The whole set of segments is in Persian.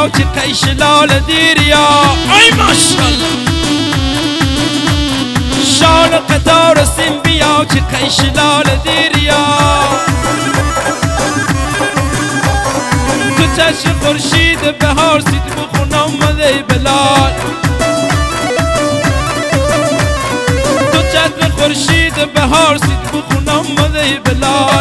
بیا که قیش لال دیریا ای ماشالله شال قطار سیم بیا که قیش لال دیریا تو چشم خورشید بهار سید بخونم مده بلال تو چشم خورشید بهار سید بخونم مده بلال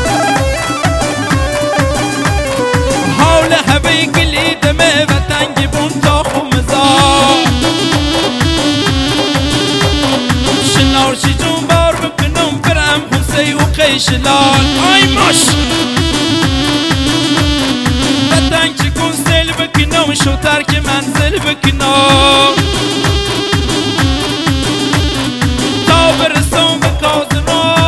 حول هوی گلی دمه و تنگ بون تا خمزار شنارشی جون بار بکنم برم حسی و قیش لال آی ماش و تنگ چکون سل بکنم شوتر که منزل بکنم تا برسم به کازران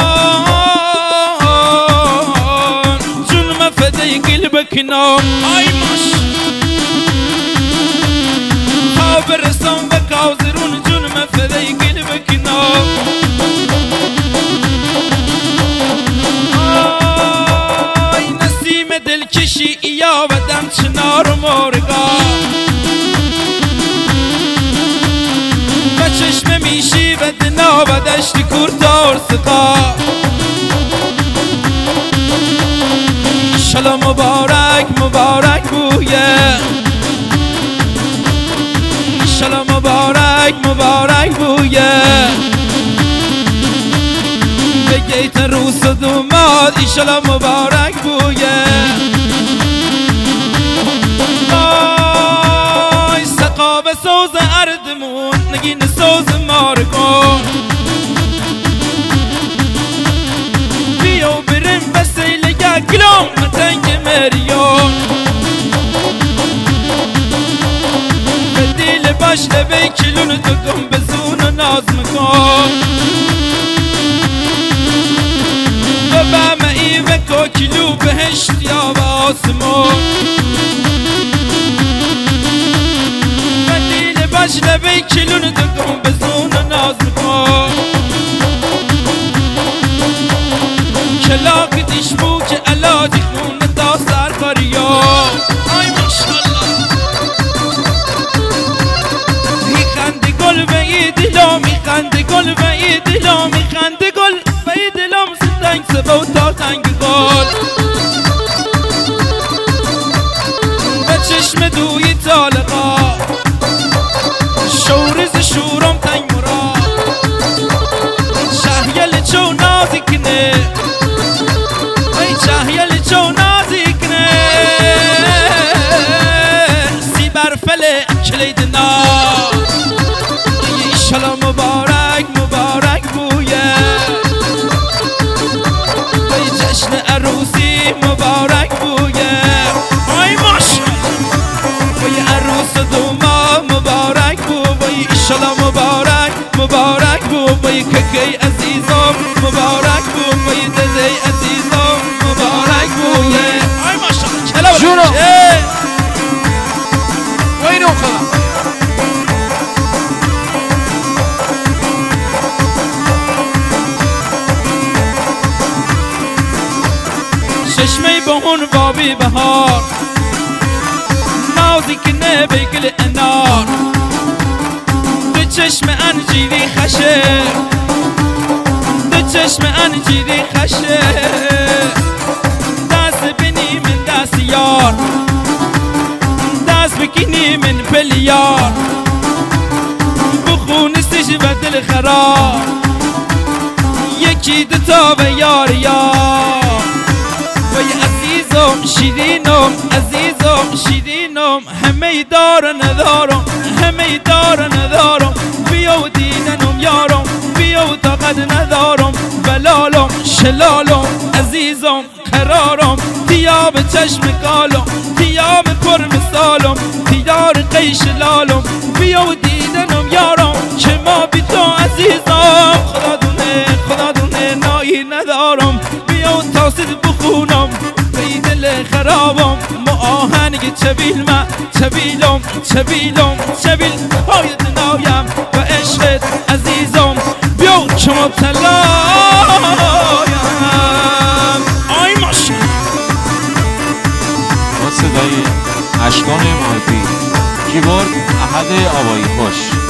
جون مفده گل بکنم آی ماش تا برسم به کازرون جون مفده گل بکنم آی نسیم دلکشی یا بدم چنار و مرگا و چشم میشی و دنا و دشت کورتار سقا ایشالا مبارک مبارک بویه ایشالا مبارک مبارک بویه بگیت روس و دوماد ایشالا مبارک بویه آی سقا به سوز اردمون نگین سوز مارگون بیو برم بسیل یا گلوم متنگ مریون به دیل باش لبه کلون دکم بزون و ناز مکن و بمعی و کوکلو بهشت یا و آسمون و دیل باش لبه کلون دکم بزون و ناز مکن کلاک دیش بو که علاجی خونه تا سر کاریا آی ماشالله میخنده گل و ای دلا میخنده گل و ای دلا میخنده گل و ای دلام سنگ سبا و تا تنگ گل و چشم دوی طالقا شورز شورم تنگ مرا شهیل چو نازکنه ای شهیل چو نازکنه سی برفله کلیدنا ایشالا مبارک مبارک بویه ای جشن عروسی مبارک بویه آی ماشالله وی عروس دوما مبارک بو وی ایشالا مبارک مبارک بو وی ککی عزیزم مبارک بو وی دزی عزیزم مبارک بویه آی ماشالله چلا جونو بچه وینو خلا چشمه بهون بابی بهار نازی کنه بگل انار دو چشم انجیری خشه دو چشم انجیری خشه دست بینی من دست یار دست بکنی من پلیار بخونستش و دل خراب یکی دوتا و یار یار وی عزیزم شیرینم عزیزم شیرینم همه دار ندارم همه دار ندارم بیا و دیدنم یارم بیا و طاقت ندارم بلالم شلالم عزیزم قرارم تیاب چشم کالم تیاب پر مثالم تیار قیش لالم بیا و دیدنم یارم که ما بی تو عزیزم خدا دونه نایی ندارم بیا و تاسید بخونم بی دل خرابم آهنگ چبیل من چبیل های دنایم و عشقت عزیزم بیا که مبتلایم با صدای اشکان بزرگ احد آبایی خوش.